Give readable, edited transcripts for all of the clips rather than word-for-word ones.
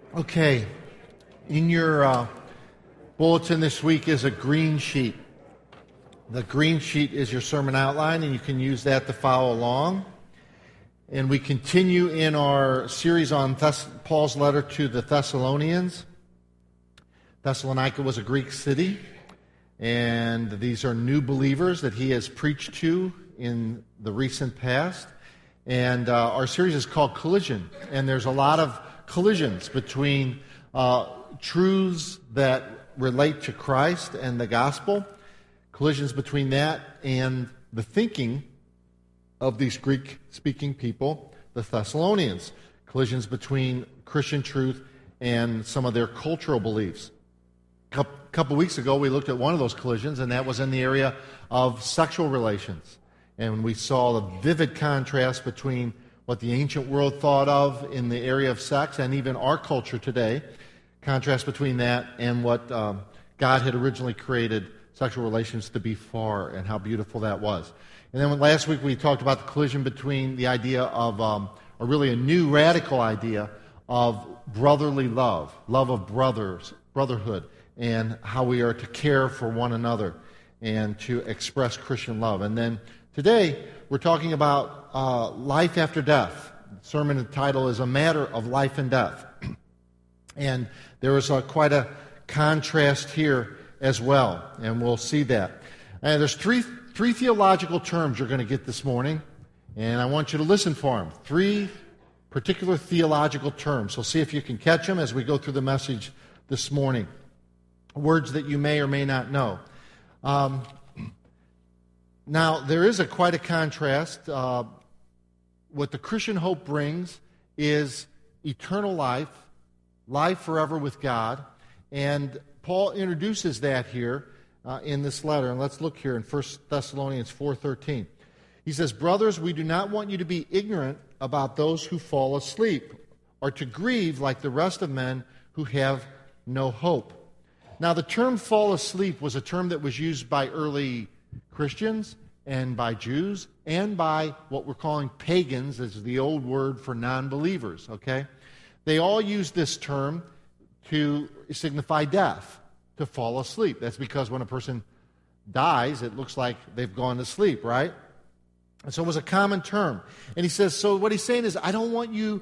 Okay, in your bulletin this week is a green sheet. The green sheet is your sermon outline, and you can use that to follow along. And we continue in our series on Paul's letter to the Thessalonians. Thessalonica was a Greek city, and these are new believers that he has preached to in the recent past. And our series is called Collision, and there's a lot of collisions between truths that relate to Christ and the gospel, collisions between that and the thinking of these Greek-speaking people, the Thessalonians, collisions between Christian truth and some of their cultural beliefs. A couple weeks ago, we looked at one of those collisions, and that was in the area of sexual relations. And we saw the vivid contrast between what the ancient world thought of in the area of sex and even our culture today, contrast between that and what God had originally created sexual relations to be for, and how beautiful that was. And then last week we talked about the collision between the idea of, or really a new radical idea of brotherly love, love of brothers, brotherhood, and how we are to care for one another and to express Christian love. And then today we're talking about life after death. The sermon title is A Matter of Life and Death. And there is quite a contrast here as well, and we'll see that. And there's three theological terms you're going to get this morning, and I want you to listen for them. Three particular theological terms. So see if you can catch them as we go through the message this morning. Words that you may or may not know. Now, there is quite a contrast. What the Christian hope brings is eternal life, life forever with God, and Paul introduces that here in this letter. And let's look here in 1 Thessalonians 4:13. He says, "Brothers, we do not want you to be ignorant about those who fall asleep, or to grieve like the rest of men who have no hope." Now, the term fall asleep was a term that was used by early Christians and by Jews and by what we're calling pagans, as the old word for non-believers, okay? They all use this term to signify death, to fall asleep. That's because when a person dies, it looks like they've gone to sleep, right? And so it was a common term. And he says, so what he's saying is, I don't want you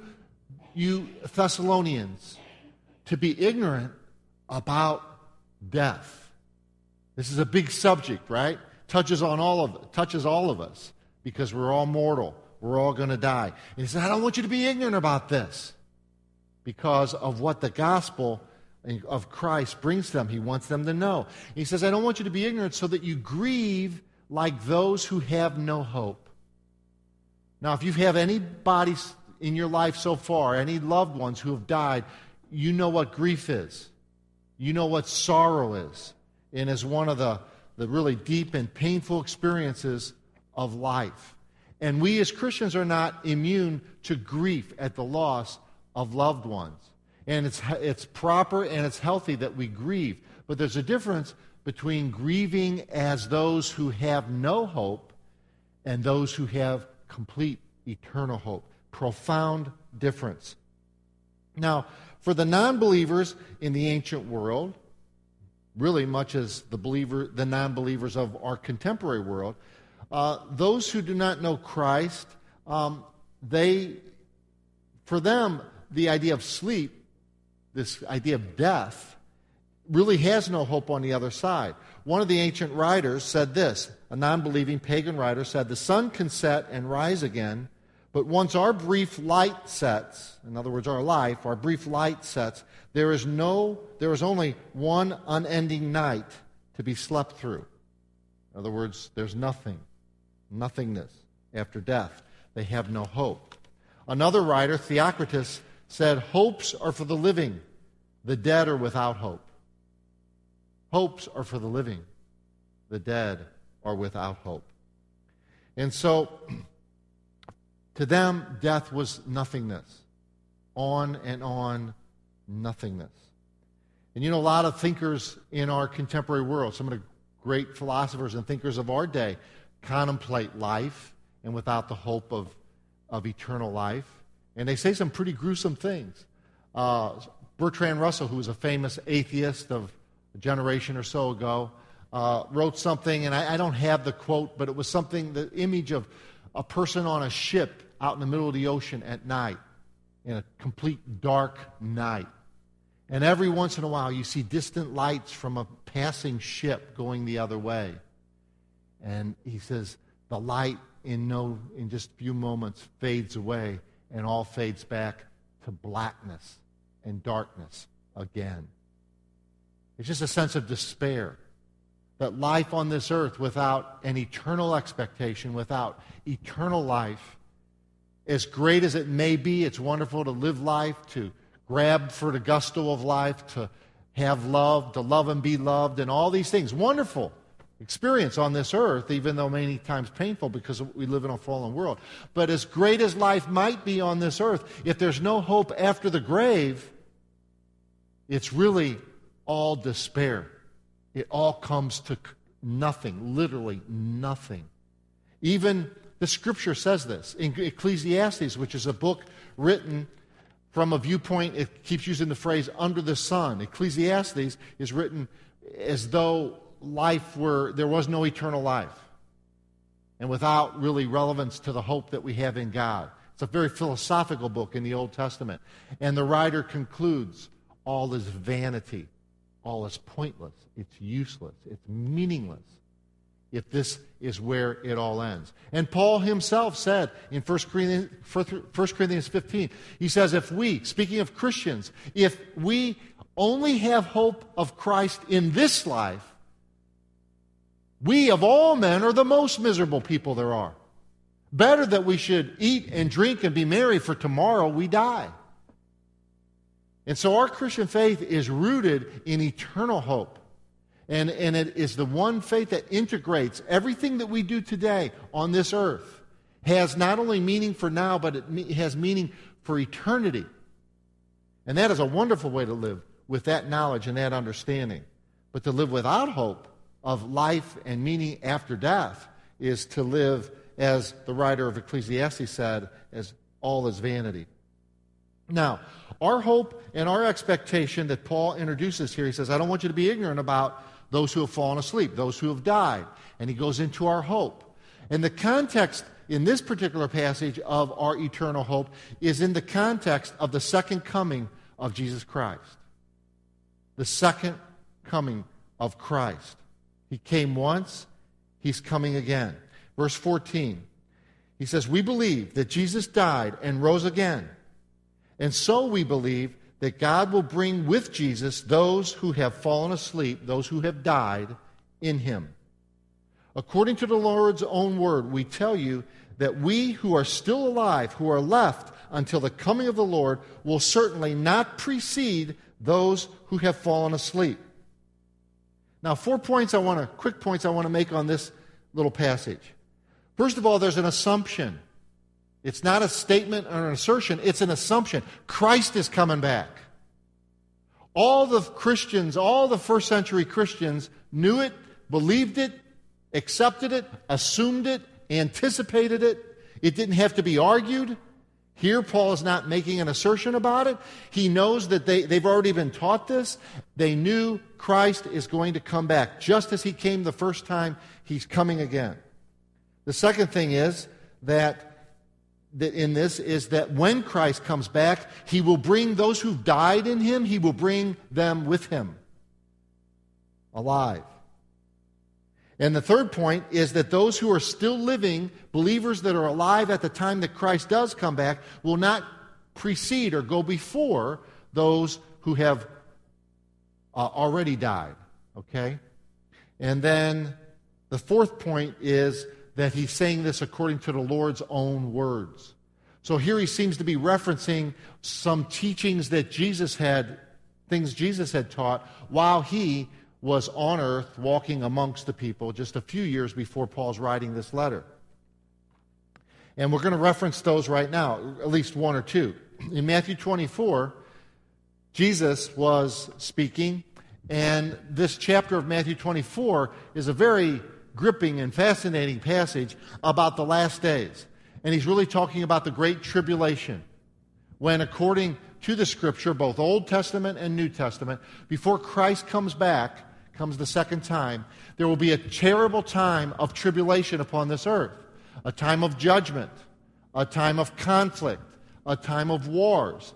Thessalonians to be ignorant about death. This is a big subject, right? Touches all of us, because we're all mortal. We're all going to die. And he says, I don't want you to be ignorant about this, because of what the gospel of Christ brings to them. He wants them to know. He says, I don't want you to be ignorant so that you grieve like those who have no hope. Now, if you have anybody in your life so far, any loved ones who have died, you know what grief is. You know what sorrow is. And is one of the really deep and painful experiences of life. And we as Christians are not immune to grief at the loss of loved ones. And it's proper and it's healthy that we grieve. But there's a difference between grieving as those who have no hope and those who have complete eternal hope. Profound difference. Now, for the non-believers in the ancient world, really much as the non-believers of our contemporary world, those who do not know Christ, for them, the idea of sleep, this idea of death, really has no hope on the other side. One of the ancient writers said this, a non-believing pagan writer said, "The sun can set and rise again, but once our brief light sets," in other words, our life, our brief light sets, there is only one unending night to be slept through. In other words, there's nothingness after death. They have no hope. Another writer, Theocritus, said, "Hopes are for the living, the dead are without hope." Hopes are for the living, the dead are without hope. And so, to them, death was nothingness. On and on, nothingness. And you know, a lot of thinkers in our contemporary world, some of the great philosophers and thinkers of our day, contemplate life and without the hope of eternal life. And they say some pretty gruesome things. Bertrand Russell, who was a famous atheist of a generation or so ago, wrote something, and I don't have the quote, but it was something, the image of a person on a ship out in the middle of the ocean at night, in a complete dark night. And every once in a while you see distant lights from a passing ship going the other way. And he says the light in just a few moments fades away, and all fades back to blackness and darkness again. It's just a sense of despair. That life on this earth without an eternal expectation, without eternal life, as great as it may be, it's wonderful to live life, to grab for the gusto of life, to have love, to love and be loved, and all these things. Wonderful experience on this earth, even though many times painful because we live in a fallen world. But as great as life might be on this earth, if there's no hope after the grave, it's really all despair. It all comes to nothing, literally nothing. Even the Scripture says this. In Ecclesiastes, which is a book written from a viewpoint, it keeps using the phrase, under the sun. Ecclesiastes is written as though there was no eternal life, and without really relevance to the hope that we have in God. It's a very philosophical book in the Old Testament. And the writer concludes, all is vanity. All is pointless. It's useless. It's meaningless if this is where it all ends. And Paul himself said in 1 Corinthians 15, he says, if we, speaking of Christians, if we only have hope of Christ in this life, we of all men are the most miserable people there are. Better that we should eat and drink and be merry, for tomorrow we die. And so our Christian faith is rooted in eternal hope. And it is the one faith that integrates everything that we do today on this earth. Has not only meaning for now, but it has meaning for eternity. And that is a wonderful way to live, with that knowledge and that understanding. But to live without hope of life and meaning after death is to live, as the writer of Ecclesiastes said, as all is vanity. Now, our hope and our expectation that Paul introduces here, he says, I don't want you to be ignorant about those who have fallen asleep, those who have died. And he goes into our hope. And the context in this particular passage of our eternal hope is in the context of the second coming of Jesus Christ. The second coming of Christ. He came once, he's coming again. Verse 14, he says, we believe that Jesus died and rose again. And so we believe that God will bring with Jesus those who have fallen asleep, those who have died in him. According to the Lord's own word, we tell you that we who are still alive, who are left until the coming of the Lord, will certainly not precede those who have fallen asleep. Now, quick points I want to make on this little passage. First of all, there's an assumption. It's not a statement or an assertion, it's an assumption. Christ is coming back. All the Christians, all the first century Christians knew it, believed it, accepted it, assumed it, anticipated it. It didn't have to be argued. Here, Paul is not making an assertion about it. He knows that they've already been taught this. They knew Christ is going to come back. Just as he came the first time, he's coming again. The second thing is that in this is that when Christ comes back, he will bring those who've died in him, he will bring them with him alive. And the third point is that those who are still living, believers that are alive at the time that Christ does come back, will not precede or go before those who have already died. Okay? And then the fourth point is that he's saying this according to the Lord's own words. So here he seems to be referencing some teachings that things Jesus had taught while he was on earth walking amongst the people just a few years before Paul's writing this letter. And we're going to reference those right now, at least one or two. In Matthew 24, Jesus was speaking, and this chapter of Matthew 24 is a very gripping and fascinating passage about the last days. And he's really talking about the great tribulation, when according to the Scripture, both Old Testament and New Testament, before Christ comes back, comes the second time, there will be a terrible time of tribulation upon this earth, a time of judgment, a time of conflict, a time of wars.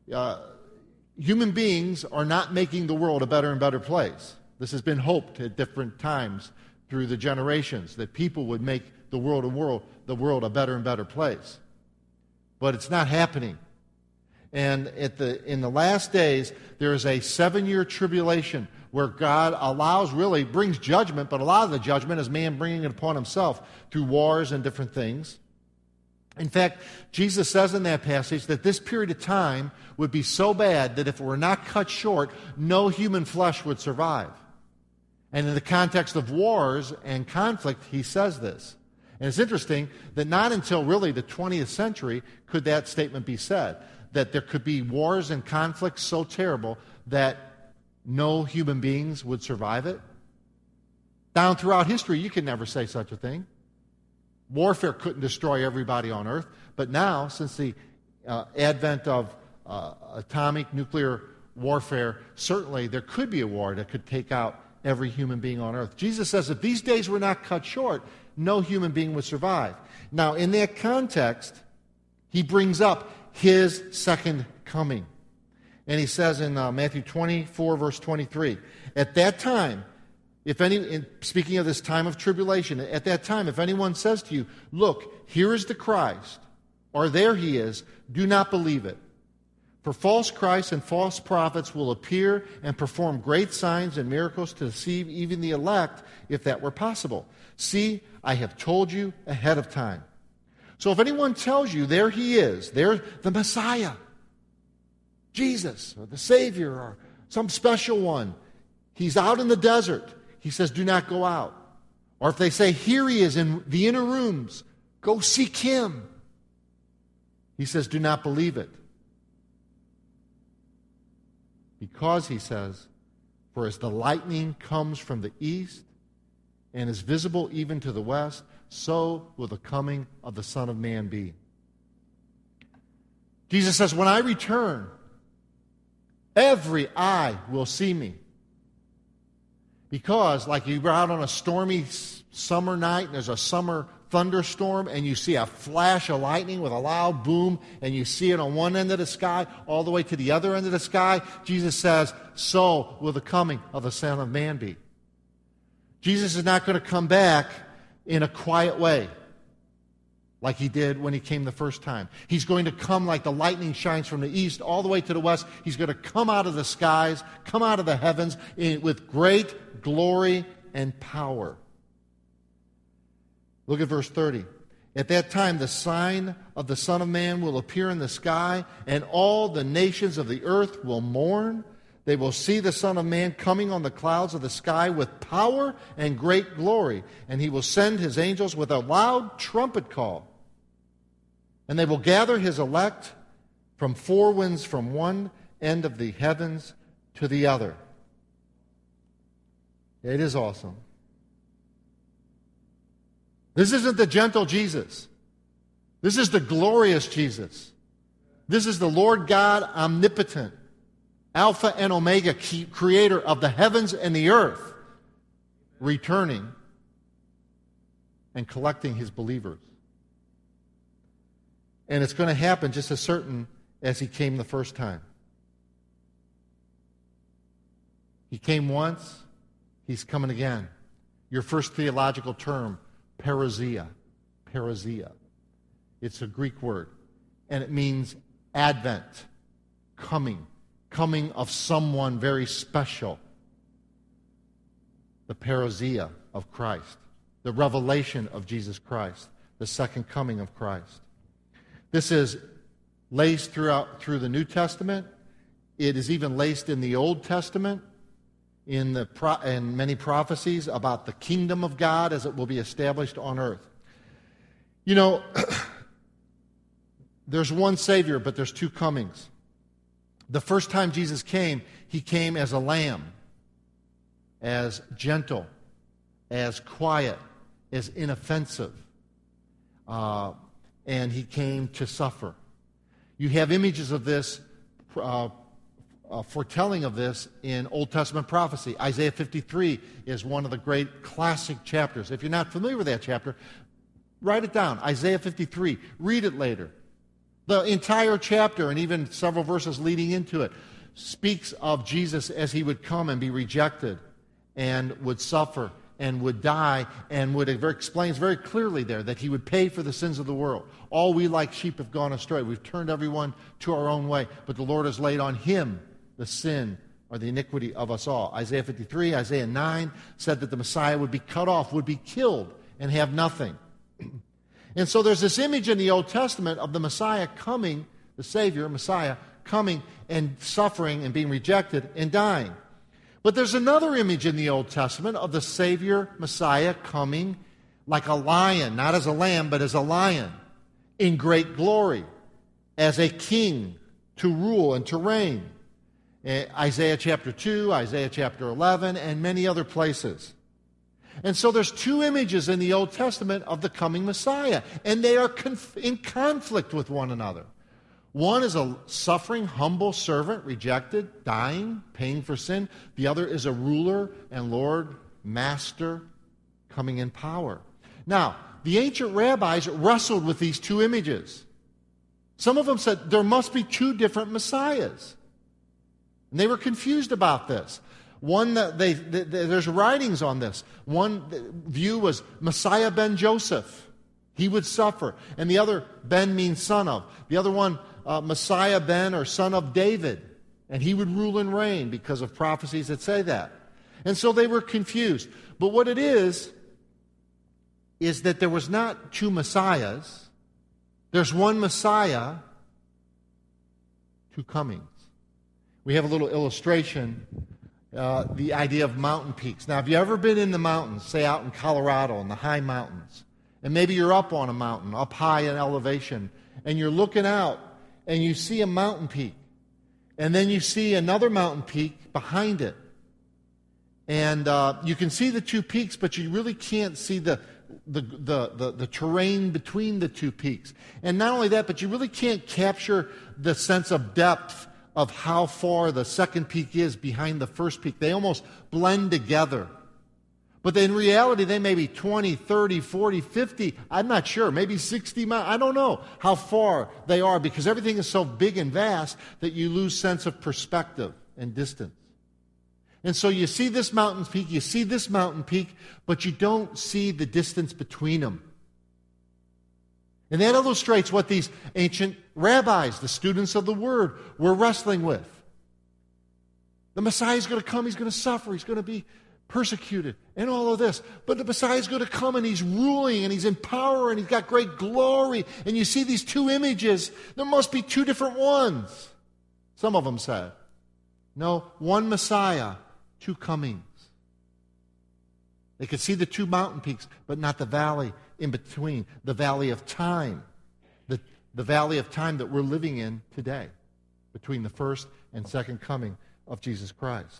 Human beings are not making the world a better and better place. This has been hoped at different times through the generations, that people would make the world a better and better place. But it's not happening. And in the last days, there is a 7-year tribulation where God brings judgment, but a lot of the judgment is man bringing it upon himself through wars and different things. In fact, Jesus says in that passage that this period of time would be so bad that if it were not cut short, no human flesh would survive. And in the context of wars and conflict, he says this. And it's interesting that not until really the 20th century could that statement be said, that there could be wars and conflicts so terrible that no human beings would survive it. Down throughout history, you can never say such a thing. Warfare couldn't destroy everybody on earth, but now, since the advent of atomic nuclear warfare, certainly there could be a war that could take out every human being on earth. Jesus says if these days were not cut short, no human being would survive. Now, in that context, he brings up his second coming. And he says in Matthew 24, verse 23, at that time, speaking of this time of tribulation, at that time, if anyone says to you, look, here is the Christ, or there he is, do not believe it. For false Christs and false prophets will appear and perform great signs and miracles to deceive even the elect, if that were possible. See, I have told you ahead of time. So if anyone tells you, there he is, there's the Messiah, Jesus, or the Savior, or some special one, he's out in the desert, he says, do not go out. Or if they say, here he is in the inner rooms, go seek him, he says, do not believe it. Because, he says, for as the lightning comes from the east and is visible even to the west, so will the coming of the Son of Man be. Jesus says, when I return, every eye will see me. Because, like you're out on a stormy summer night and there's a summer thunderstorm and you see a flash of lightning with a loud boom and you see it on one end of the sky all the way to the other end of the sky, Jesus says, so will the coming of the Son of Man be. Jesus is not going to come back in a quiet way like he did when he came the first time. He's going to come like the lightning shines from the east all the way to the west. He's going to come out of the skies, come out of the heavens with great glory and power. Look at verse 30. At that time, the sign of the Son of Man will appear in the sky, and all the nations of the earth will mourn. They will see the Son of Man coming on the clouds of the sky with power and great glory. And he will send his angels with a loud trumpet call. And they will gather his elect from four winds, from one end of the heavens to the other. It is awesome. This isn't the gentle Jesus. This is the glorious Jesus. This is the Lord God omnipotent, Alpha and Omega, creator of the heavens and the earth, returning and collecting his believers. And it's going to happen just as certain as he came the first time. He came once, he's coming again. Your first theological term, parousia. Parousia. It's a Greek word, and it means advent, coming of someone very special. The parousia of Christ, the revelation of Jesus Christ, the second coming of Christ. This is laced through the New Testament. It is even laced in the Old Testament, in many prophecies about the kingdom of God as it will be established on earth. You know, there's one Savior, but there's two comings. The first time Jesus came, he came as a lamb, as gentle, as quiet, as inoffensive. And he came to suffer. You have images of this foretelling of this in Old Testament prophecy. Isaiah 53 is one of the great classic chapters. If you're not familiar with that chapter, write it down. Isaiah 53. Read it later. The entire chapter, and even several verses leading into it, speaks of Jesus as he would come and be rejected and would suffer and would die, and explains very clearly there that he would pay for the sins of the world. All we like sheep have gone astray. We've turned everyone to our own way, but the Lord has laid on him the sin or the iniquity of us all. Isaiah 53, Isaiah 9 said that the Messiah would be cut off, would be killed, and have nothing. And so there's this image in the Old Testament of the Messiah coming, the Savior, Messiah, coming and suffering and being rejected and dying. But there's another image in the Old Testament of the Savior, Messiah, coming like a lion, not as a lamb, but as a lion, in great glory, as a king to rule and to reign. Isaiah chapter 2, Isaiah chapter 11, and many other places. And so there's two images in the Old Testament of the coming Messiah, and they are in conflict with one another. One is a suffering, humble servant, rejected, dying, paying for sin. The other is a ruler and Lord, master, coming in power. Now, the ancient rabbis wrestled with these two images. Some of them said there must be two different Messiahs. And they were confused about this. One that there's writings on this. One view was Messiah ben Joseph. He would suffer. And the other, Ben means son of. The other one, Messiah ben, or son of David. And he would rule and reign because of prophecies that say that. And so they were confused. But what it is that there was not two Messiahs. There's one Messiah, two comings. We have a little illustration, the idea of mountain peaks. Now, have you ever been in the mountains, say out in Colorado, in the high mountains? And maybe you're up on a mountain, up high in elevation, and you're looking out, and you see a mountain peak. And then you see another mountain peak behind it. And you can see the two peaks, but you really can't see the terrain between the two peaks. And not only that, but you really can't capture the sense of depth of how far the second peak is behind the first peak. They almost blend together. But in reality, they may be 20, 30, 40, 50, I'm not sure, maybe 60 miles. I don't know how far they are because everything is so big and vast that you lose sense of perspective and distance. And so you see this mountain peak, you see this mountain peak, but you don't see the distance between them. And that illustrates what these ancient rabbis, the students of the Word, were wrestling with. The Messiah is going to come, he's going to suffer, he's going to be persecuted, and all of this. But the Messiah is going to come, and he's ruling, and he's in power, and he's got great glory. And you see these two images. There must be two different ones. Some of them said. No, one Messiah, two comings. They could see the two mountain peaks, but not the valley in between, the valley of time, the valley of time that we're living in today, between the first and second coming of Jesus Christ.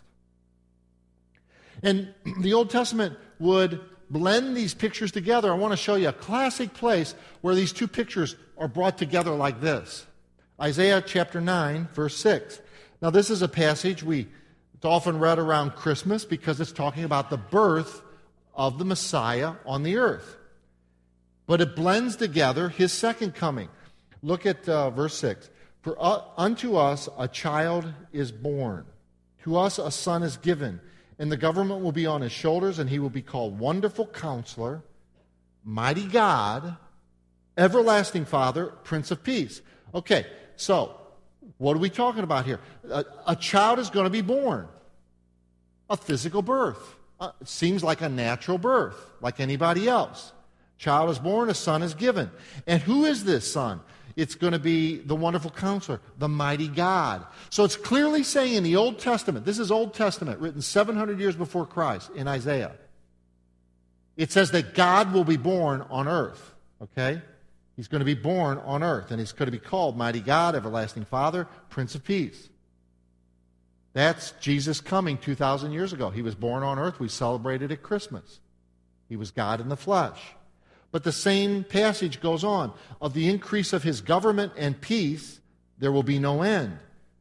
And the Old Testament would blend these pictures together. I want to show you a classic place where these two pictures are brought together like this. Isaiah chapter 9, verse 6. Now this is a passage it's often read around Christmas because it's talking about the birth of the Messiah on the earth. But it blends together his second coming. Look at verse 6. For unto us a child is born, to us a son is given, and the government will be on his shoulders, and he will be called Wonderful Counselor, Mighty God, Everlasting Father, Prince of Peace. Okay, so what are we talking about here? A child is going to be born, a physical birth. It seems like a natural birth, like anybody else. Child is born, a son is given. And who is this son? It's going to be the Wonderful Counselor, the Mighty God. So it's clearly saying in the Old Testament, this is Old Testament, written 700 years before Christ in Isaiah. It says that God will be born on earth, okay? He's going to be born on earth, and he's going to be called Mighty God, Everlasting Father, Prince of Peace. That's Jesus coming 2,000 years ago. He was born on earth. We celebrated at Christmas. He was God in the flesh. But the same passage goes on. Of the increase of his government and peace, there will be no end.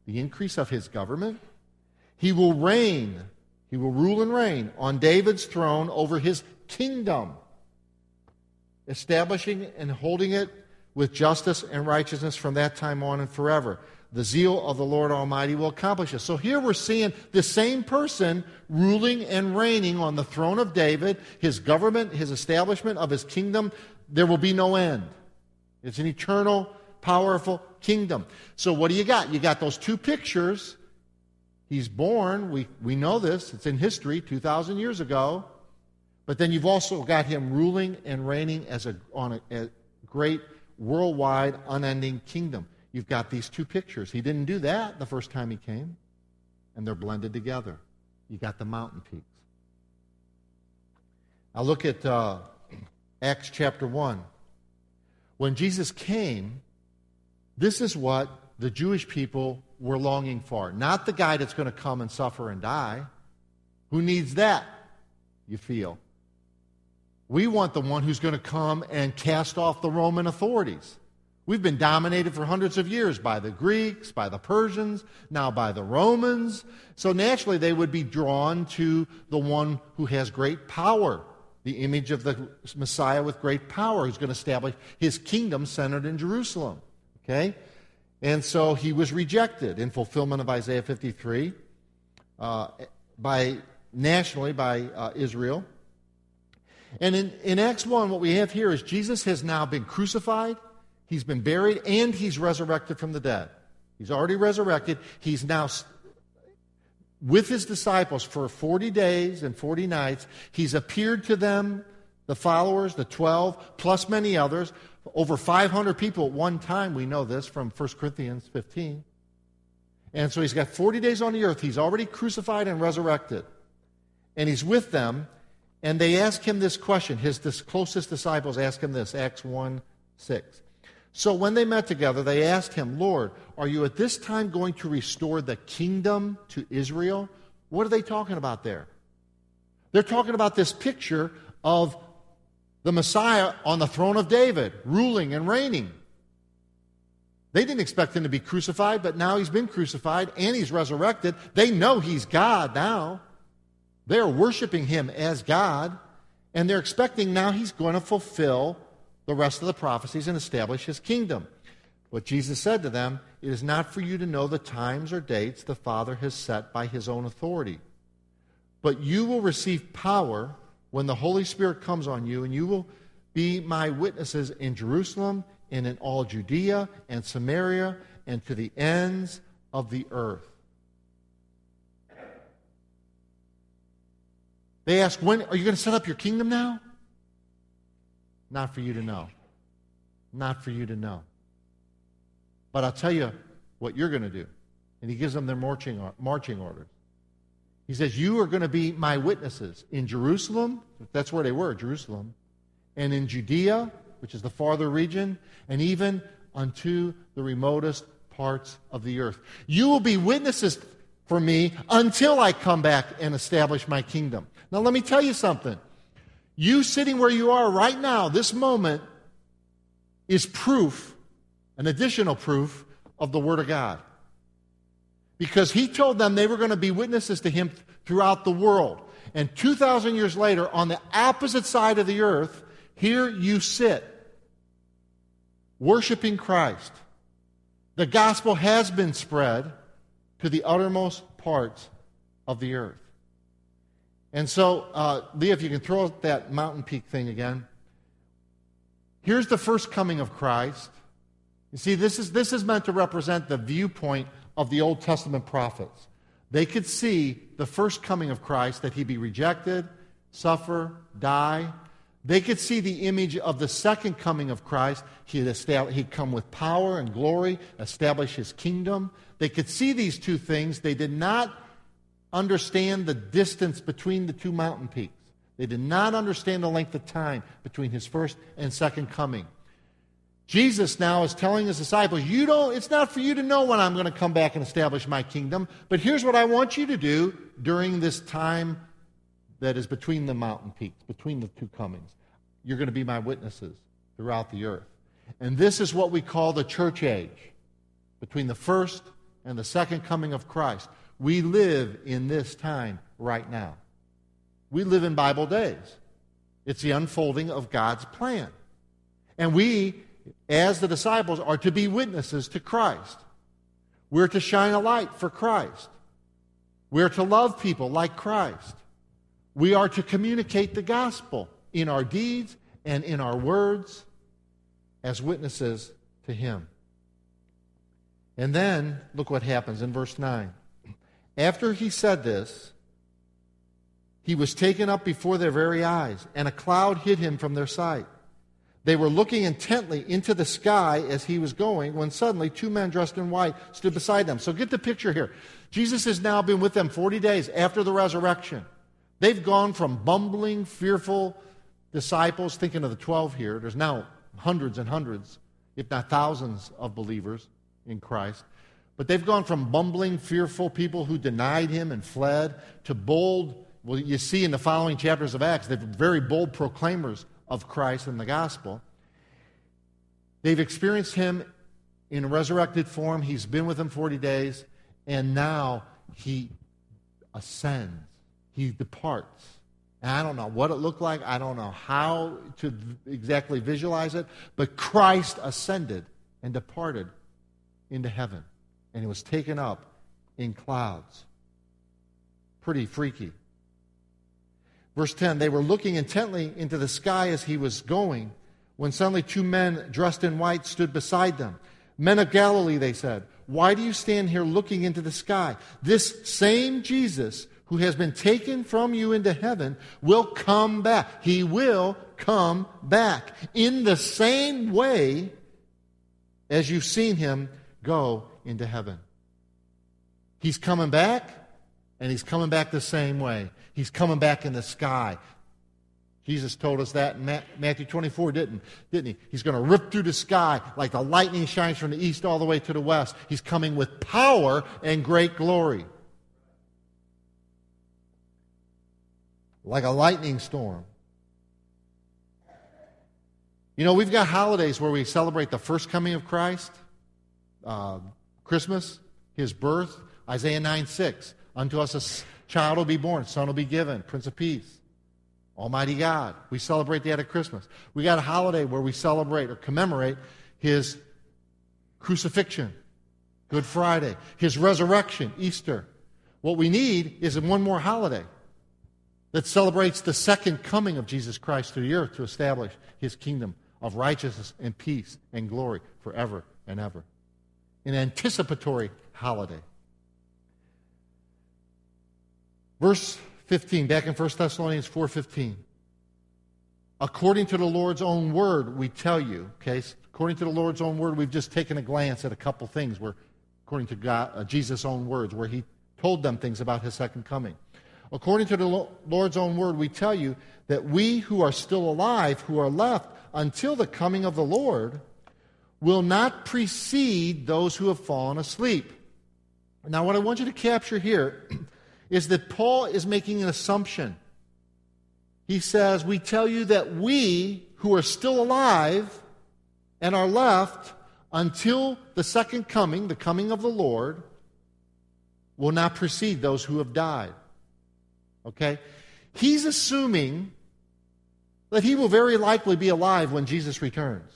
the increase of his government. He will reign, he will rule and reign on David's throne over his kingdom, establishing and holding it with justice and righteousness from that time on and forever. The zeal of the Lord Almighty will accomplish it. So here we're seeing the same person ruling and reigning on the throne of David, his government, his establishment of his kingdom. There will be no end. It's an eternal, powerful kingdom. So what do you got? You got those two pictures. He's born. We know this. It's in history 2,000 years ago. But then you've also got him ruling and reigning on a great, worldwide, unending kingdom. You've got these two pictures. He didn't do that the first time he came, and they're blended together. You got the mountain peaks. Now look at Acts chapter 1. When Jesus came, this is what the Jewish people were longing for. Not the guy that's going to come and suffer and die. Who needs that, you feel? We want the one who's going to come and cast off the Roman authorities. We've been dominated for hundreds of years by the Greeks, by the Persians, now by the Romans. So naturally they would be drawn to the one who has great power, the image of the Messiah with great power, who's going to establish his kingdom centered in Jerusalem. Okay? And so he was rejected in fulfillment of Isaiah 53 nationally by Israel. And in Acts 1, what we have here is Jesus has now been crucified, he's been buried, and he's resurrected from the dead. He's already resurrected. He's now with his disciples for 40 days and 40 nights. He's appeared to them, the followers, the 12, plus many others. Over 500 people at one time, we know this from 1 Corinthians 15. And so he's got 40 days on the earth. He's already crucified and resurrected. And he's with them. And they ask him this question. His closest disciples ask him this, Acts 1:6. So when they met together, they asked him, Lord, are you at this time going to restore the kingdom to Israel? What are they talking about there? They're talking about this picture of the Messiah on the throne of David, ruling and reigning. They didn't expect him to be crucified, but now he's been crucified and he's resurrected. They know he's God now. They're worshiping him as God, and they're expecting now he's going to fulfill the rest of the prophecies and establish his kingdom. What Jesus said to them, it is not for you to know the times or dates the Father has set by his own authority. But you will receive power when the Holy Spirit comes on you, and you will be my witnesses in Jerusalem and in all Judea and Samaria and to the ends of the earth. They ask, when are you going to set up your kingdom now? Not for you to know. Not for you to know. But I'll tell you what you're going to do. And he gives them their marching orders. He says, you are going to be my witnesses in Jerusalem, that's where they were, Jerusalem, and in Judea, which is the farther region, and even unto the remotest parts of the earth. You will be witnesses for me until I come back and establish my kingdom. Now let me tell you something. You sitting where you are right now, this moment, is proof, an additional proof of the Word of God. Because he told them they were going to be witnesses to him throughout the world. And 2,000 years later, on the opposite side of the earth, here you sit, worshiping Christ. The gospel has been spread to the uttermost parts of the earth. And so, Leah, if you can throw out that mountain peak thing again. Here's the first coming of Christ. You see, this is meant to represent the viewpoint of the Old Testament prophets. They could see the first coming of Christ, that he'd be rejected, suffer, die. They could see the image of the second coming of Christ. He'd come with power and glory, establish his kingdom. They could see these two things. They did not understand the distance between the two mountain peaks. They did not understand the length of time between his first and second coming. Jesus now is telling his disciples, it's not for you to know when I'm going to come back and establish my kingdom, but here's what I want you to do during this time that is between the mountain peaks, between the two comings. You're going to be my witnesses throughout the earth. And this is what we call the church age, between the first and the second coming of Christ. We live in this time right now. We live in Bible days. It's the unfolding of God's plan. And we, as the disciples, are to be witnesses to Christ. We're to shine a light for Christ. We're to love people like Christ. We are to communicate the gospel in our deeds and in our words as witnesses to Him. And then, look what happens in verse 9. After He said this, He was taken up before their very eyes, and a cloud hid Him from their sight. They were looking intently into the sky as He was going, when suddenly 2 men dressed in white stood beside them. So get the picture here. Jesus has now been with them 40 days after the resurrection. They've gone from bumbling, fearful disciples, thinking of the 12 here. There's now hundreds and hundreds, if not thousands, of believers in Christ. But they've gone from bumbling, fearful people who denied Him and fled to bold, well, you see in the following chapters of Acts, they're very bold proclaimers of Christ and the gospel. They've experienced Him in a resurrected form. He's been with them 40 days, and now He ascends. He departs. And I don't know what it looked like. I don't know how to exactly visualize it, but Christ ascended and departed into heaven, and He was taken up in clouds. Pretty freaky. Verse 10, they were looking intently into the sky as He was going, when suddenly 2 men dressed in white stood beside them. Men of Galilee, they said, why do you stand here looking into the sky? This same Jesus who has been taken from you into heaven will come back. He will come back in the same way as you've seen Him go into heaven. He's coming back, and He's coming back the same way. He's coming back in the sky. Jesus told us that in Matthew 24, didn't He? He's going to rip through the sky like the lightning shines from the east all the way to the west. He's coming with power and great glory. Like a lightning storm. You know, we've got holidays where we celebrate the first coming of Christ. Christmas, His birth. Isaiah 9:6. Unto us a child will be born, son will be given, Prince of Peace, Almighty God. We celebrate that at Christmas. We got a holiday where we celebrate or commemorate His crucifixion, Good Friday, His resurrection, Easter. What we need is one more holiday that celebrates the second coming of Jesus Christ to the earth to establish His kingdom of righteousness and peace and glory forever and ever. An anticipatory holiday. Verse 15, back in 1 Thessalonians 4:15. According to the Lord's own word, we tell you, okay, according to the Lord's own word, we've just taken a glance at a couple things where, according to God, Jesus' own words, where He told them things about His second coming. According to the Lord's own word, we tell you that we who are still alive, who are left until the coming of the Lord, will not precede those who have fallen asleep. Now, what I want you to capture here is that Paul is making an assumption. He says, we tell you that we who are still alive and are left until the second coming, the coming of the Lord, will not precede those who have died. Okay? He's assuming that he will very likely be alive when Jesus returns.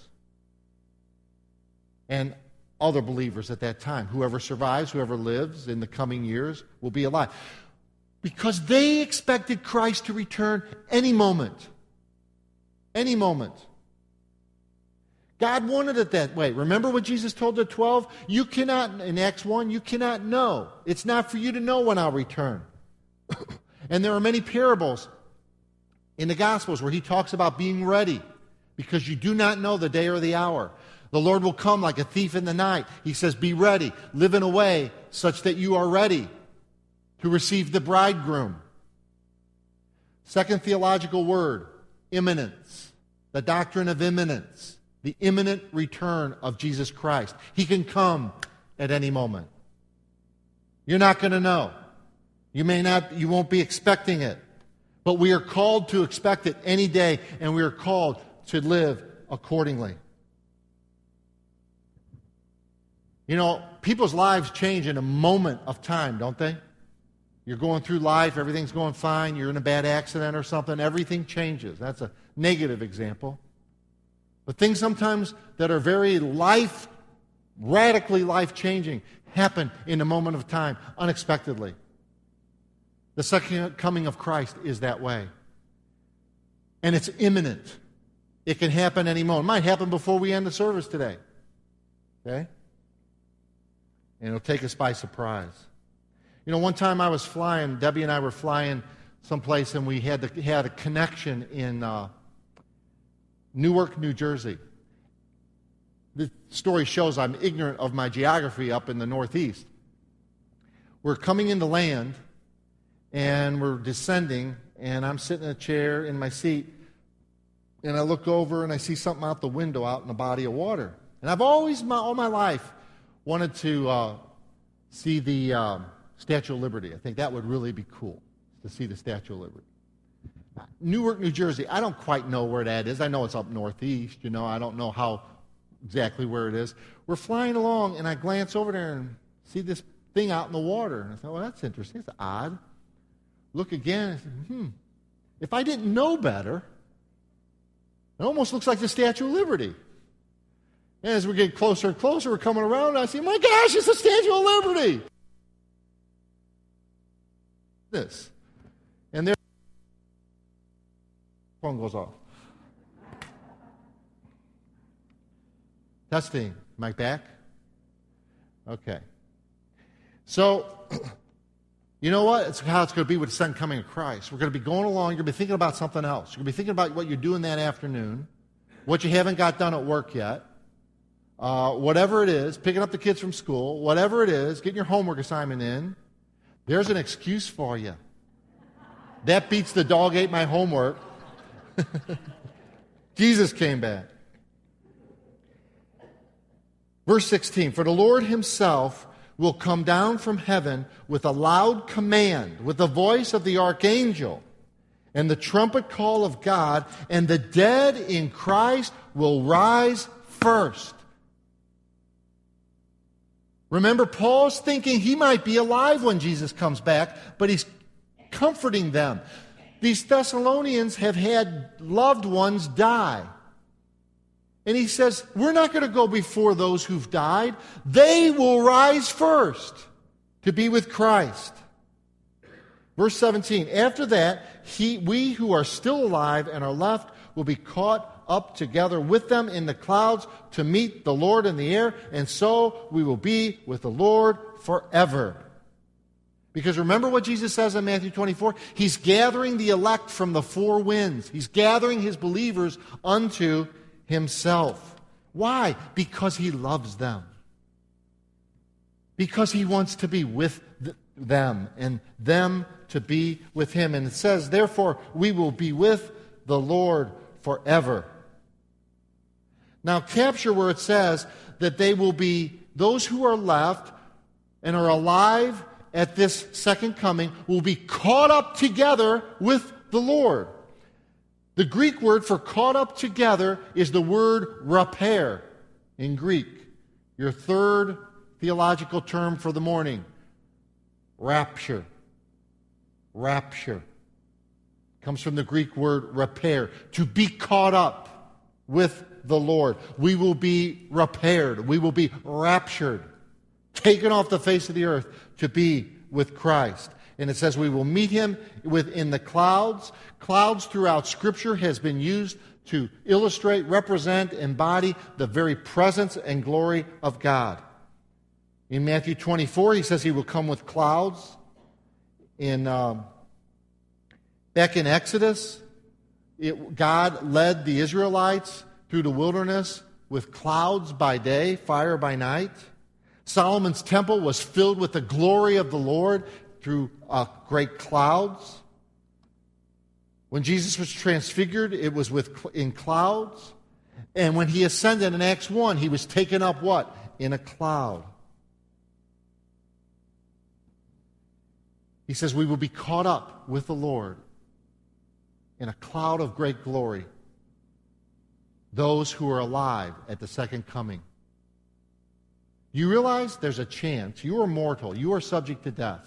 And other believers at that time, whoever survives, whoever lives in the coming years, will be alive. Because they expected Christ to return any moment. Any moment. God wanted it that way. Remember what Jesus told the 12? You cannot, in Acts 1, you cannot know. It's not for you to know when I'll return. And there are many parables in the Gospels where He talks about being ready because you do not know the day or the hour. The Lord will come like a thief in the night. He says, be ready. Live in a way such that you are ready to receive the bridegroom. Second theological word, imminence. The doctrine of imminence. The imminent return of Jesus Christ. He can come at any moment. You're not going to know. You won't be expecting it. But we are called to expect it any day, and we are called to live accordingly. You know, people's lives change in a moment of time, don't they? You're going through life, everything's going fine, you're in a bad accident or something, everything changes. That's a negative example. But things sometimes that are very radically life-changing happen in a moment of time, unexpectedly. The second coming of Christ is that way. And it's imminent. It can happen any moment. It might happen before we end the service today. Okay? And it'll take us by surprise. You know, one time I was flying, Debbie and I were flying someplace, and we had a connection in Newark, New Jersey. The story shows I'm ignorant of my geography up in the Northeast. We're coming into land, and we're descending, and I'm sitting in a chair in my seat, and I look over and I see something out the window out in a body of water. And I've always, all my life, wanted to see the Statue of Liberty. I think that would really be cool, to see the Statue of Liberty. Newark, New Jersey, I don't quite know where that is. I know it's up northeast, you know. I don't know how exactly where it is. We're flying along, and I glance over there and see this thing out in the water. And I thought, well, that's interesting. It's odd. Look again. And I said, if I didn't know better, it almost looks like the Statue of Liberty. And as we get closer and closer, we're coming around, and I see, my gosh, it's the Statue of Liberty. This. And there, phone goes off. Testing. Mic back? Okay. So, you know what? It's how it's going to be with the second coming of Christ. We're going to be going along. You're going to be thinking about something else. You're going to be thinking about what you're doing that afternoon, what you haven't got done at work yet, whatever it is, picking up the kids from school, whatever it is, getting your homework assignment in. There's an excuse for you. That beats the dog ate my homework. Jesus came back. Verse 16, for the Lord himself will come down from heaven with a loud command, with the voice of the archangel, and the trumpet call of God, and the dead in Christ will rise first. Remember, Paul's thinking he might be alive when Jesus comes back, but he's comforting them. These Thessalonians have had loved ones die. And he says, we're not going to go before those who've died. They will rise first to be with Christ. Verse 17, after that, we who are still alive and are left will be caught up together with them in the clouds to meet the Lord in the air, and so we will be with the Lord forever. Because remember what Jesus says in Matthew 24? He's gathering the elect from the four winds. He's gathering his believers unto himself. Why? Because he loves them. Because he wants to be with them and them to be with him. And it says, therefore, we will be with the Lord forever. Now, capture where it says that they will be, those who are left and are alive at this second coming will be caught up together with the Lord. The Greek word for caught up together is the word rapere in Greek. Your third theological term for the morning. Rapture. Rapture. Comes from the Greek word rapere. To be caught up with the Lord. We will be repaired. We will be raptured. Taken off the face of the earth to be with Christ. And it says we will meet him in the clouds. Clouds throughout Scripture has been used to illustrate, represent, embody the very presence and glory of God. In Matthew 24, he says he will come with clouds. Back in Exodus, God led the Israelites through the wilderness with clouds by day, fire by night. Solomon's temple was filled with the glory of the Lord through great clouds. When Jesus was transfigured, it was in clouds. And when he ascended in Acts 1, he was taken up what? In a cloud. He says we will be caught up with the Lord in a cloud of great glory. Those who are alive at the second coming. Do you realize there's a chance? You are mortal. You are subject to death.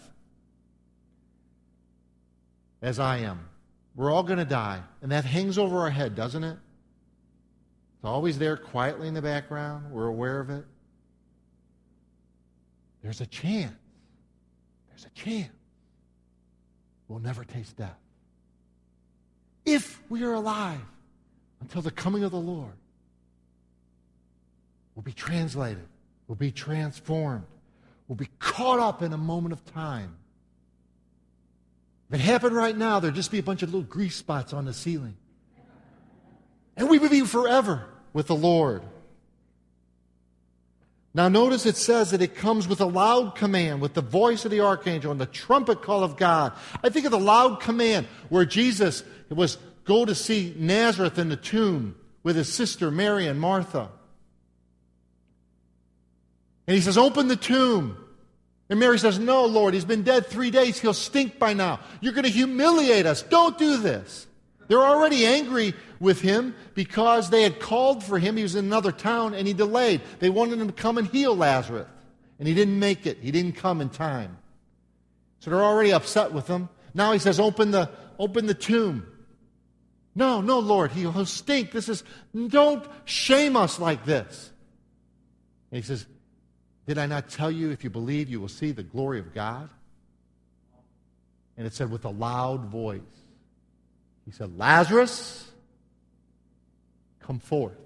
As I am. We're all going to die. And that hangs over our head, doesn't it? It's always there quietly in the background. We're aware of it. There's a chance. There's a chance. We'll never taste death. If we are alive until the coming of the Lord, we'll be translated. We'll be transformed. We'll be caught up in a moment of time. If it happened right now, there'd just be a bunch of little grease spots on the ceiling. And we would be forever with the Lord. Now notice it says that it comes with a loud command, with the voice of the archangel and the trumpet call of God. I think of the loud command where Jesus was go to see Nazareth in the tomb with his sister Mary and Martha. And he says, open the tomb. And Mary says, no, Lord, he's been dead 3 days. He'll stink by now. You're going to humiliate us. Don't do this. They're already angry with him because they had called for him. He was in another town and he delayed. They wanted him to come and heal Lazarus. And he didn't make it. He didn't come in time. So they're already upset with him. Now he says, open the tomb. No, Lord, he'll stink. Don't shame us like this. And he says, did I not tell you, if you believe, you will see the glory of God? And it said with a loud voice, he said, Lazarus, come forth.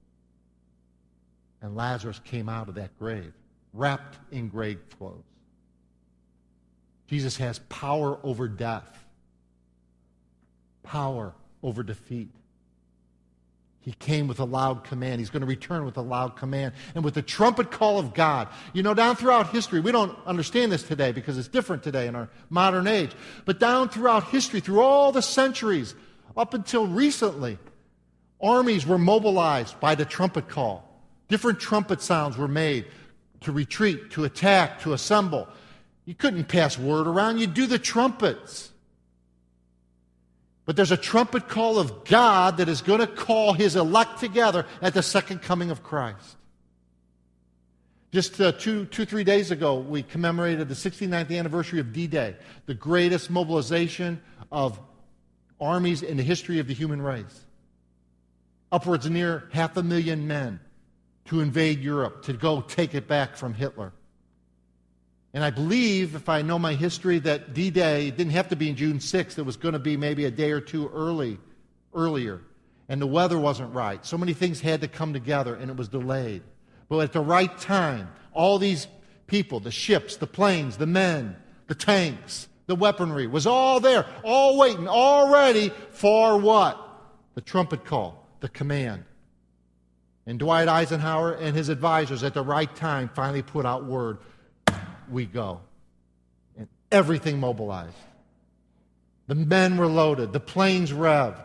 And Lazarus came out of that grave, wrapped in grave clothes. Jesus has power over death, power over defeat. He came with a loud command. He's going to return with a loud command. And with the trumpet call of God. You know, down throughout history, we don't understand this today because it's different today in our modern age. But down throughout history, through all the centuries, up until recently, armies were mobilized by the trumpet call. Different trumpet sounds were made to retreat, to attack, to assemble. You couldn't pass word around. You'd do the trumpets. But there's a trumpet call of God that is going to call his elect together at the second coming of Christ. Just 3 days ago, we commemorated the 69th anniversary of D-Day, the greatest mobilization of armies in the history of the human race. Upwards near 500,000 men to invade Europe, to go take it back from Hitler. And I believe, if I know my history, that D-Day didn't have to be in June 6th. It was going to be maybe a day or two earlier. And the weather wasn't right. So many things had to come together, and it was delayed. But at the right time, all these people, the ships, the planes, the men, the tanks, the weaponry, was all there, all waiting, all ready for what? The trumpet call, the command. And Dwight Eisenhower and his advisors at the right time finally put out word, we go. And everything mobilized. The men were loaded. The planes revved.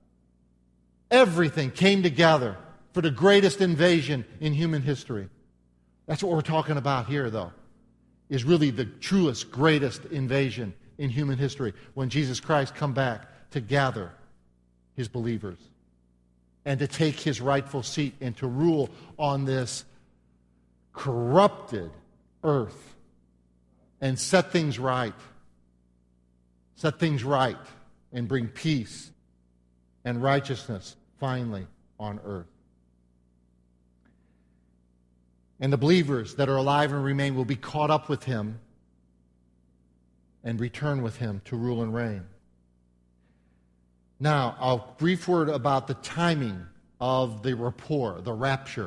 Everything came together for the greatest invasion in human history. That's what we're talking about here, though, is really the truest, greatest invasion in human history when Jesus Christ come back to gather his believers and to take his rightful seat and to rule on this corrupted earth. And set things right. Set things right and bring peace and righteousness finally on earth. And the believers that are alive and remain will be caught up with him and return with him to rule and reign. Now, a brief word about the timing of the rapport, the rapture.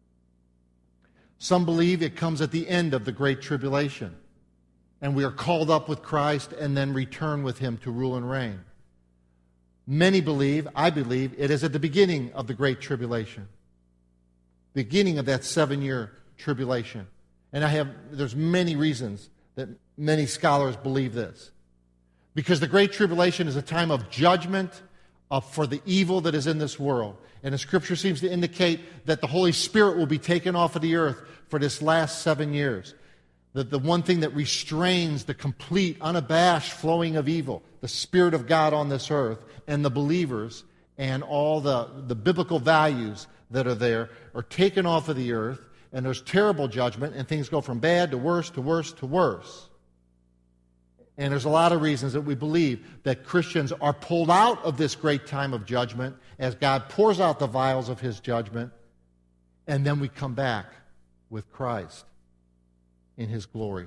Some believe it comes at the end of the Great Tribulation. And we are called up with Christ and then return with him to rule and reign. Many believe, I believe, it is at the beginning of the Great Tribulation. Beginning of that 7-year tribulation. And there's many reasons that many scholars believe this. Because the Great Tribulation is a time of judgment for the evil that is in this world. And the Scripture seems to indicate that the Holy Spirit will be taken off of the earth for this last 7 years. The one thing that restrains the complete, unabashed flowing of evil, the Spirit of God on this earth, and the believers, and all the biblical values that are there, are taken off of the earth, and there's terrible judgment, and things go from bad to worse to worse to worse. And there's a lot of reasons that we believe that Christians are pulled out of this great time of judgment as God pours out the vials of His judgment, and then we come back with Christ in His glory.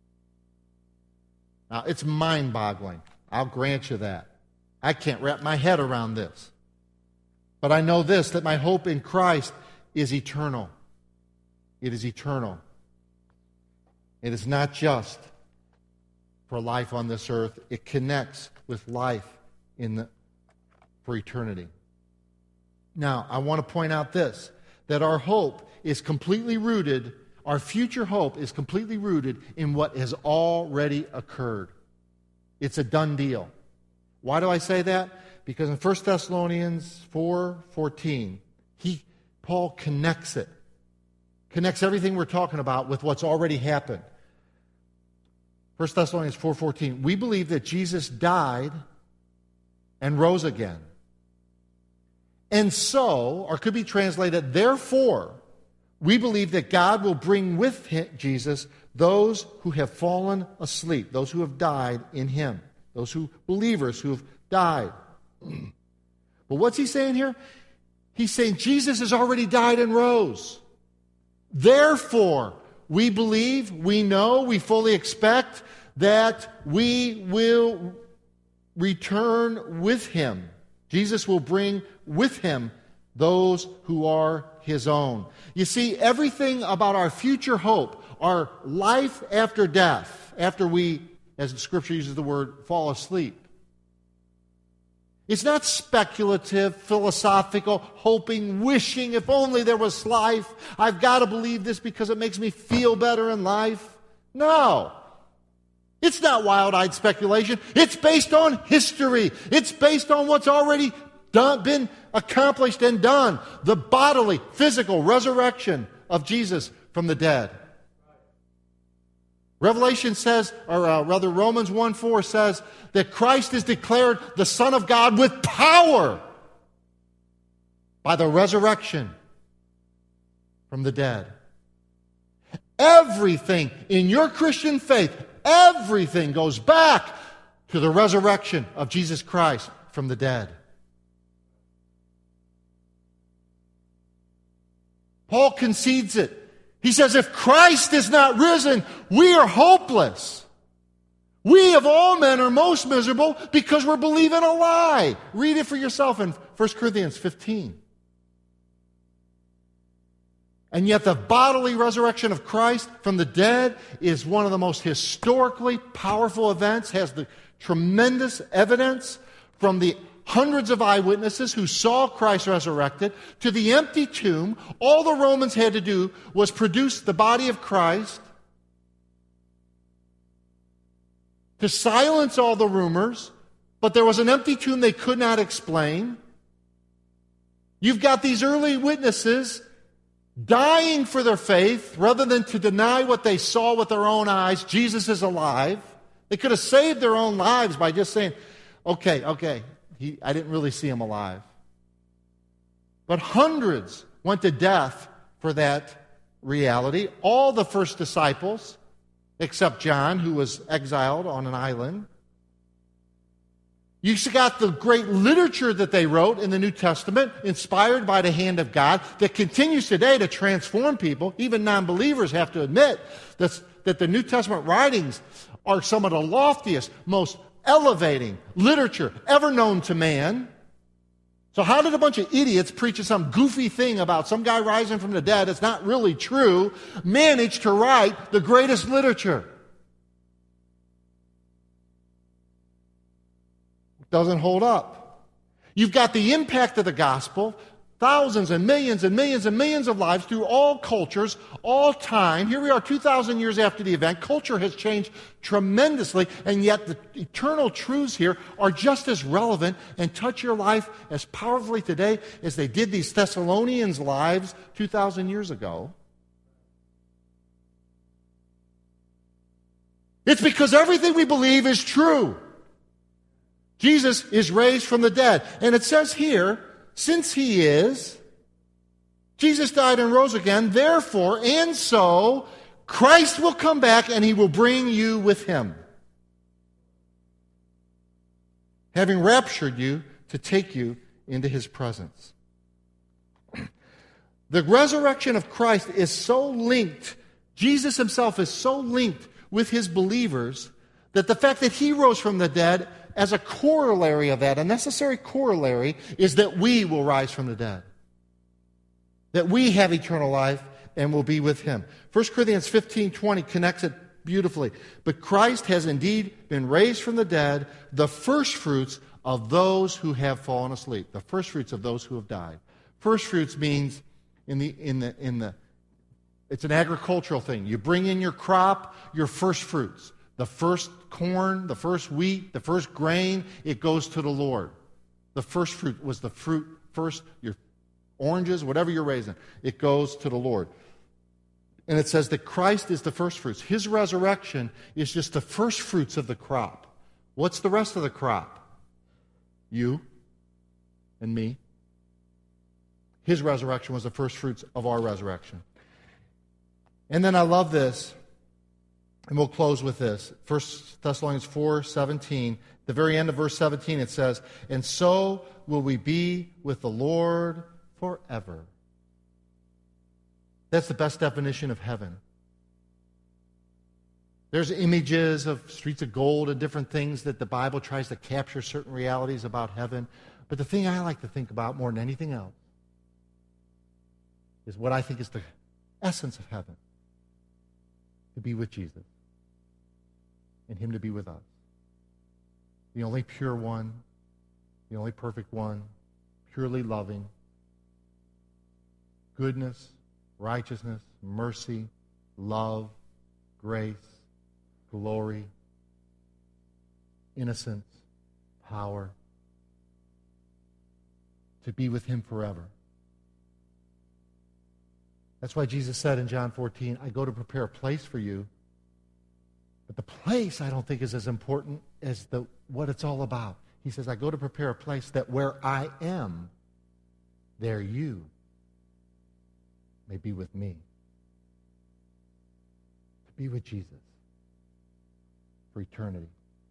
Now, it's mind-boggling. I'll grant you that. I can't wrap my head around this. But I know this, that my hope in Christ is eternal. It is eternal. It is not just for life on this earth. It connects with life for eternity. Now, I want to point out this, that our hope is completely rooted, our future hope is completely rooted in what has already occurred. It's a done deal. Why do I say that? Because in 1 Thessalonians 4:14, Paul connects everything we're talking about with what's already happened. 1 Thessalonians 4:14, we believe that Jesus died and rose again. And so, or could be translated, therefore, we believe that God will bring with Jesus those who have fallen asleep, those who have died in Him, believers who have died. But what's he saying here? He's saying Jesus has already died and rose. Therefore, we believe, we know, we fully expect that we will return with Him. Jesus will bring with Him those who are His own. You see, everything about our future hope, our life after death, after we, as the Scripture uses the word, fall asleep, it's not speculative, philosophical, hoping, wishing, if only there was life. I've got to believe this because it makes me feel better in life. No. It's not wild-eyed speculation. It's based on history. It's based on what's already been accomplished and done. The bodily, physical resurrection of Jesus from the dead. Revelation says, or rather Romans 1:4 says that Christ is declared the Son of God with power by the resurrection from the dead. Everything in your Christian faith, everything goes back to the resurrection of Jesus Christ from the dead. Paul concedes it. He says, if Christ is not risen, we are hopeless. We of all men are most miserable because we're believing a lie. Read it for yourself in 1 Corinthians 15. And yet the bodily resurrection of Christ from the dead is one of the most historically powerful events, has the tremendous evidence from the hundreds of eyewitnesses who saw Christ resurrected to the empty tomb. All the Romans had to do was produce the body of Christ to silence all the rumors, but there was an empty tomb they could not explain. You've got these early witnesses dying for their faith rather than to deny what they saw with their own eyes. Jesus is alive. They could have saved their own lives by just saying, okay, I didn't really see him alive. But hundreds went to death for that reality. All the first disciples, except John, who was exiled on an island. You got the great literature that they wrote in the New Testament, inspired by the hand of God, that continues today to transform people. Even non-believers have to admit that the New Testament writings are some of the loftiest, most elevating literature ever known to man. So how did a bunch of idiots preaching some goofy thing about some guy rising from the dead that's not really true manage to write the greatest literature? It doesn't hold up. You've got the impact of the gospel, thousands and millions and millions and millions of lives through all cultures, all time. Here we are 2,000 years after the event. Culture has changed tremendously, and yet the eternal truths here are just as relevant and touch your life as powerfully today as they did these Thessalonians' lives 2,000 years ago. It's because everything we believe is true. Jesus is raised from the dead. And it says here, since he is, Jesus died and rose again. Therefore, and so, Christ will come back and he will bring you with him, having raptured you to take you into his presence. The resurrection of Christ is so linked, Jesus himself is so linked with his believers, that the fact that he rose from the dead, as a corollary of that, a necessary corollary, is that we will rise from the dead. That we have eternal life and will be with him. 1 Corinthians 15:20 connects it beautifully. But Christ has indeed been raised from the dead, the firstfruits of those who have fallen asleep. The firstfruits of those who have died. Firstfruits means it's an agricultural thing. You bring in your crop, your first fruits. The first corn, the first wheat, the first grain, it goes to the Lord. The first fruit was the fruit first, your oranges, whatever you're raising, it goes to the Lord. And it says that Christ is the first fruits. His resurrection is just the first fruits of the crop. What's the rest of the crop? You and me. His resurrection was the first fruits of our resurrection. And then I love this, and we'll close with this. 1 Thessalonians 4:17, the very end of verse 17, it says, and so will we be with the Lord forever. That's the best definition of heaven. There's images of streets of gold and different things that the Bible tries to capture certain realities about heaven. But the thing I like to think about more than anything else is what I think is the essence of heaven. To be with Jesus. And him to be with us. The only pure one, the only perfect one, purely loving, goodness, righteousness, mercy, love, grace, glory, innocence, power, to be with him forever. That's why Jesus said in John 14, I go to prepare a place for you. But the place, I don't think, is as important as what it's all about. He says, I go to prepare a place that where I am, there you may be with me. To be with Jesus for eternity.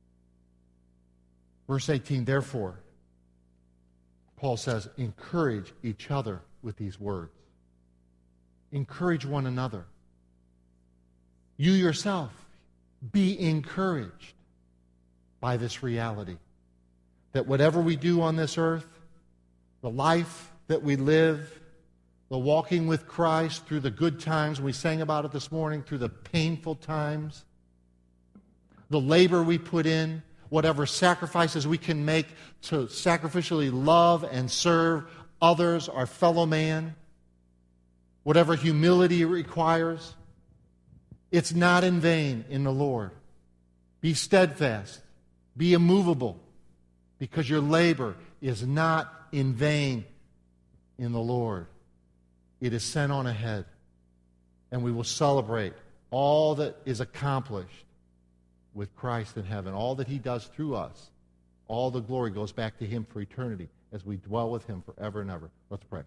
Verse 18, therefore, Paul says, encourage each other with these words. Encourage one another. You yourself, be encouraged by this reality. That whatever we do on this earth, the life that we live, the walking with Christ through the good times, we sang about it this morning, through the painful times, the labor we put in, whatever sacrifices we can make to sacrificially love and serve others, our fellow man, whatever humility it requires, it's not in vain in the Lord. Be steadfast. Be immovable, because your labor is not in vain in the Lord. It is sent on ahead, and we will celebrate all that is accomplished with Christ in heaven. All that he does through us, all the glory goes back to him for eternity as we dwell with him forever and ever. Let's pray.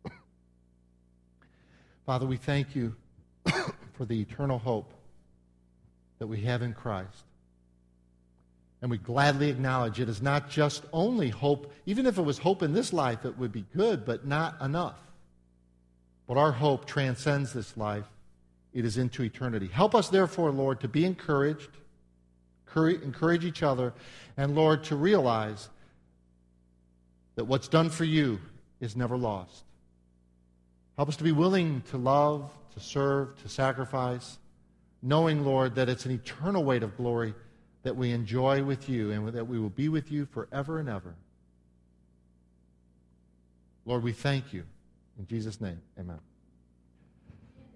Father, we thank you for the eternal hope that we have in Christ. And we gladly acknowledge it is not just only hope. Even if it was hope in this life, it would be good, but not enough. But our hope transcends this life. It is into eternity. Help us, therefore, Lord, to be encouraged, encourage each other, and, Lord, to realize that what's done for you is never lost. Help us to be willing to love, to serve, to sacrifice, knowing, Lord, that it's an eternal weight of glory that we enjoy with you and that we will be with you forever and ever. Lord, we thank you. In Jesus' name, amen.